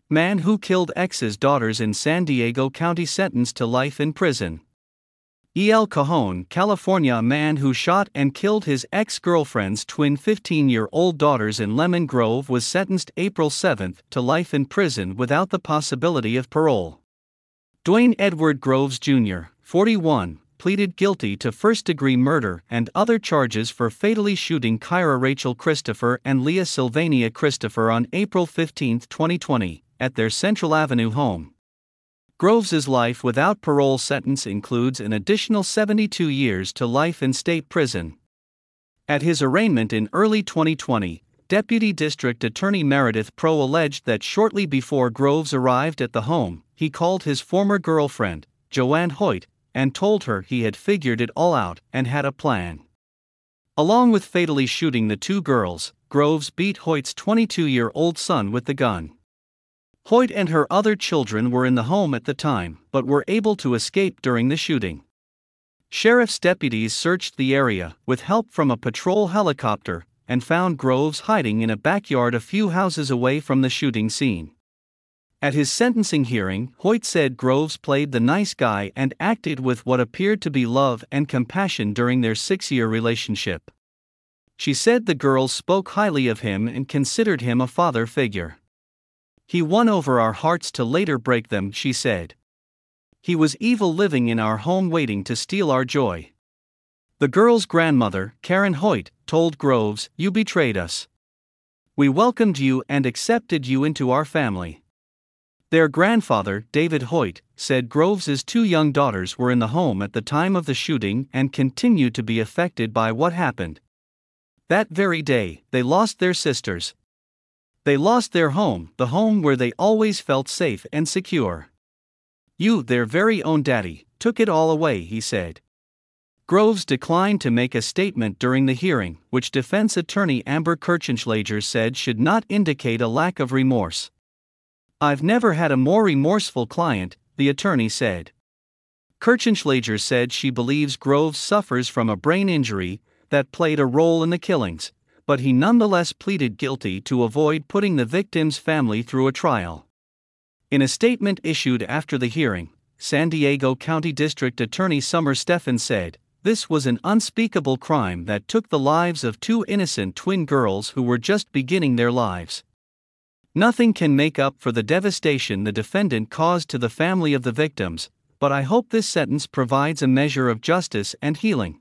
Man who killed ex's daughters in San Diego County sentenced to life in prison. El Cajon, California. A man who shot and killed his ex-girlfriend's twin 15-year-old daughters in Lemon Grove was sentenced April 7 to life in prison without the possibility of parole. Dwayne Edward Groves Jr., 41, pleaded guilty to first-degree murder and other charges for fatally shooting Kyra Rachel Christopher and Leah Sylvania Christopher on April 15, 2020, at their Central Avenue home. Groves's life without parole sentence includes an additional 72 years to life in state prison. At his arraignment in early 2020, Deputy District Attorney Meredith Pro alleged that shortly before Groves arrived at the home, he called his former girlfriend, Joanne Hoyt, and told her he had figured it all out and had a plan. Along with fatally shooting the two girls, Groves beat Hoyt's 22-year-old son with the gun. Hoyt and her other children were in the home at the time, but were able to escape during the shooting. Sheriff's deputies searched the area, with help from a patrol helicopter, and found Groves hiding in a backyard a few houses away from the shooting scene. At his sentencing hearing, Hoyt said Groves played the nice guy and acted with what appeared to be love and compassion during their 6-year relationship. She said the girls spoke highly of him and considered him a father figure. He won over our hearts to later break them, she said. He was evil living in our home waiting to steal our joy. The girl's grandmother, Karen Hoyt, told Groves, "You betrayed us. We welcomed you and accepted you into our family." Their grandfather, David Hoyt, said Groves's two young daughters were in the home at the time of the shooting and continued to be affected by what happened. That very day, they lost their sisters. They lost their home, the home where they always felt safe and secure. You, their very own daddy, took it all away, he said. Groves declined to make a statement during the hearing, which defense attorney Amber Kirchenschlager said should not indicate a lack of remorse. "I've never had a more remorseful client," the attorney said. Kirchenschlager said she believes Groves suffers from a brain injury that played a role in the killings, but he nonetheless pleaded guilty to avoid putting the victim's family through a trial. In a statement issued after the hearing, San Diego County District Attorney Summer Stephan said, "This was an unspeakable crime that took the lives of two innocent twin girls who were just beginning their lives. Nothing can make up for the devastation the defendant caused to the family of the victims, but I hope this sentence provides a measure of justice and healing."